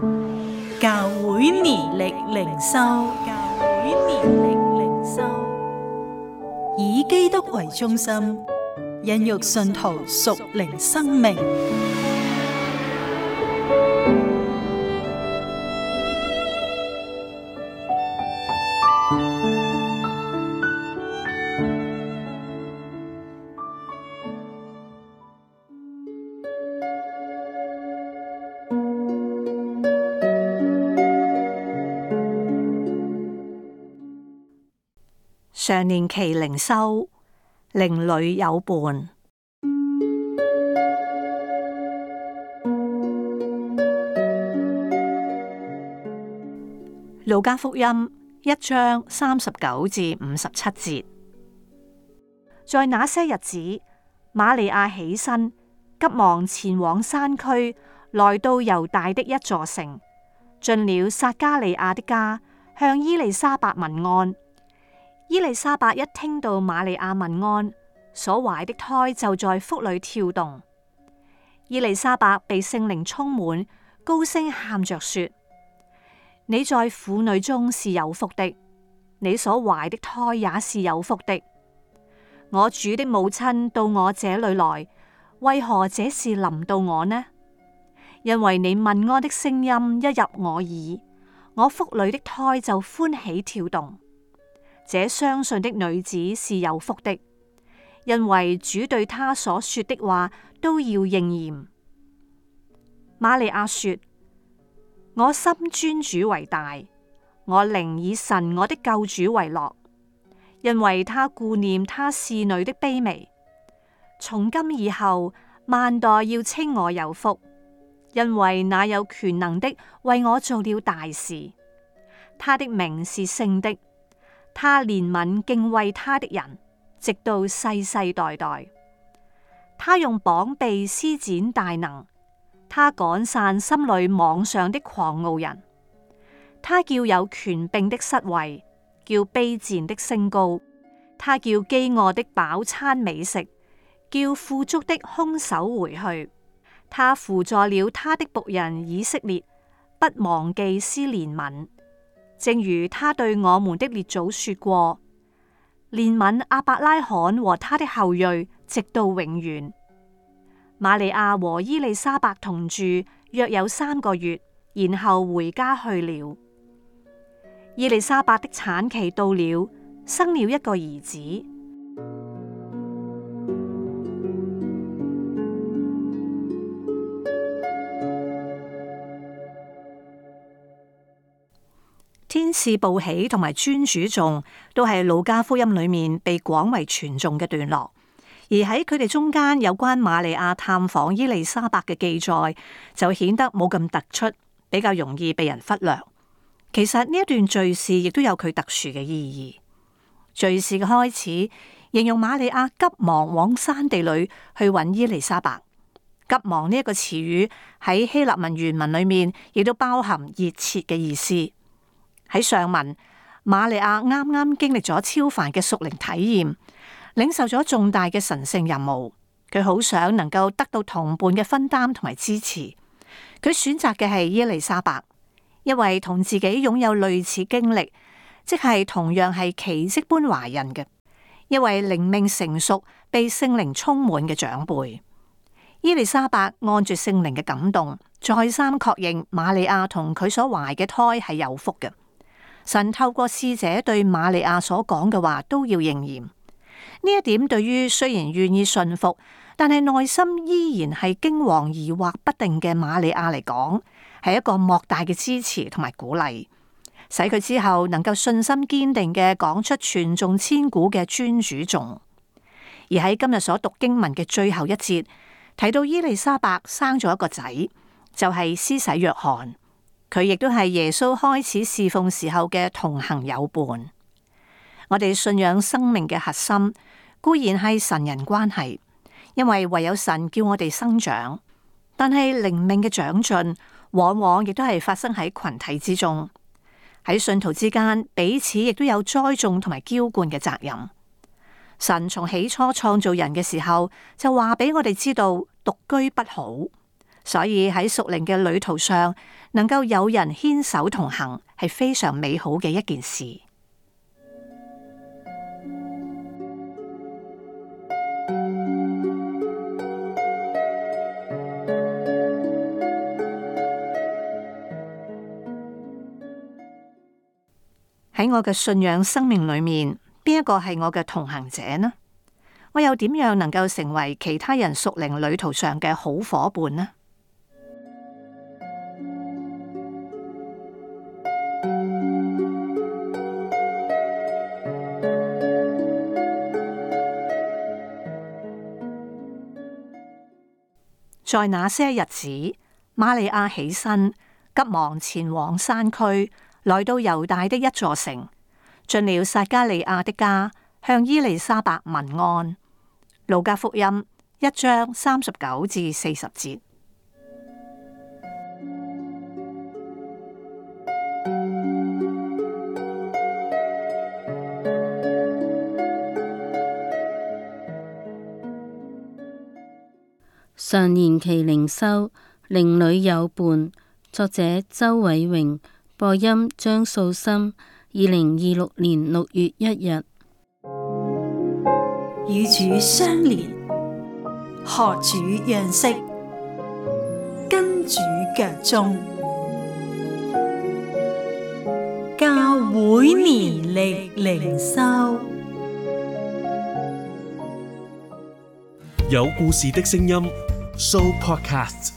教會年曆靈修，以基督為中心，孕育信徒屬靈生命。 常年期靈修，靈裡有伴。路加福音1章39至57節。在那些日子，瑪利亞起身，急忙前往山區，來到猶大的一座城，進了撒加利亞的家，向伊麗莎白問安。伊麗莎白一聽到瑪利亞問安，所懷的胎就在腹裏跳動。伊麗莎白被聖靈充滿，高聲喊着說：你在婦女中是有福的，你所懷的胎也是有福的。我主的母親到我這裏來，為何這事臨到我呢？因為你問安的聲音一入我耳，我腹裏的胎就歡喜跳動。這相信的女子是有福的，因為主對她所說的話都要應驗。瑪利亞說：我心尊主為大，我靈以神我的救主為樂，因為他顧念他侍女的卑微。從今以後，萬代要稱我有福，因為那有權能的為我做了大事，他的名是聖的。他憐憫敬畏他的人，直到世世代代。他用膀臂施展大能，他趕散心裏妄想的狂傲人。他叫有權柄的失位，叫卑賤的升高。他叫飢餓的飽餐美食，叫富足的空手回去。他扶助了他的僕人以色列，不忘記施憐憫。正如他對我們的列祖說過，憐憫亞伯拉罕和他的後裔，直到永遠。瑪利亞和伊麗莎白同住約有3個月，然後回家去了。伊麗莎白的產期到了，生了一個兒子。天使報喜同埋尊主頌都係路加福音裏面被廣為傳頌嘅段落，而喺佢哋中間有關瑪利亞探訪伊麗莎白嘅記載就顯得冇咁突出，比較容易被人忽略。其實呢一段敘事亦都有佢特殊嘅意義。敘事嘅開始形容瑪利亞急忙往山地裏去揾伊麗莎白。急忙呢一個詞語喺希臘文原文裏面亦都包含熱切嘅意思。喺上文，瑪利亞啱啱經歷咗超凡嘅屬靈體驗，領受咗重大嘅神聖任務。佢好想能夠得到同伴嘅分擔同埋支持。佢選擇嘅係伊麗莎白，因為同自己擁有類似經歷，即係同樣係奇蹟般懷孕嘅，一位靈命成熟、被聖靈充滿嘅長輩。伊麗莎白按住聖靈嘅感動，再三確認瑪利亞同佢所懷嘅胎係有福嘅。神透過使者對瑪利亞所講嘅話都要應驗。呢一點對於雖然願意順服，但係內心依然係驚惶疑惑不定嘅瑪利亞嚟講，係一個莫大嘅支持同埋鼓勵，使佢之後能夠信心堅定嘅講出傳頌千古嘅尊主頌。而喺今日所讀經文嘅最後一節，提到伊麗莎白生咗一個仔，就係施洗約翰。佢亦都係耶穌開始侍奉時候嘅同行友伴。我哋信仰生命嘅核心固然係神人關係，因為唯有神叫我哋生長。但係靈命嘅長進，往往亦都係發生喺群體之中。喺信徒之間，彼此亦都有栽種同埋澆灌嘅責任。神從起初創造人嘅時候，就話俾我哋知道獨居不好。 所以喺屬靈嘅旅途上，能夠有人牽手同行，係非常美好嘅一件事。喺我嘅信仰生命裏面，邊一個係我嘅同行者呢？我又點樣能夠成為其他人屬靈旅途上嘅好夥伴呢？在那些日子，瑪利亞起身，急忙前往山區，來到猶大的一座城，進了撒加利亞的家，向伊麗莎白問安。路加福音1章39至40節。 常年期靈修，靈裡有伴。作者周偉榮，播音張素心。2026年6月1日。 與主相連，學主樣式，跟主腳蹤，教會年曆靈修， 有故事的聲音，Show Podcast。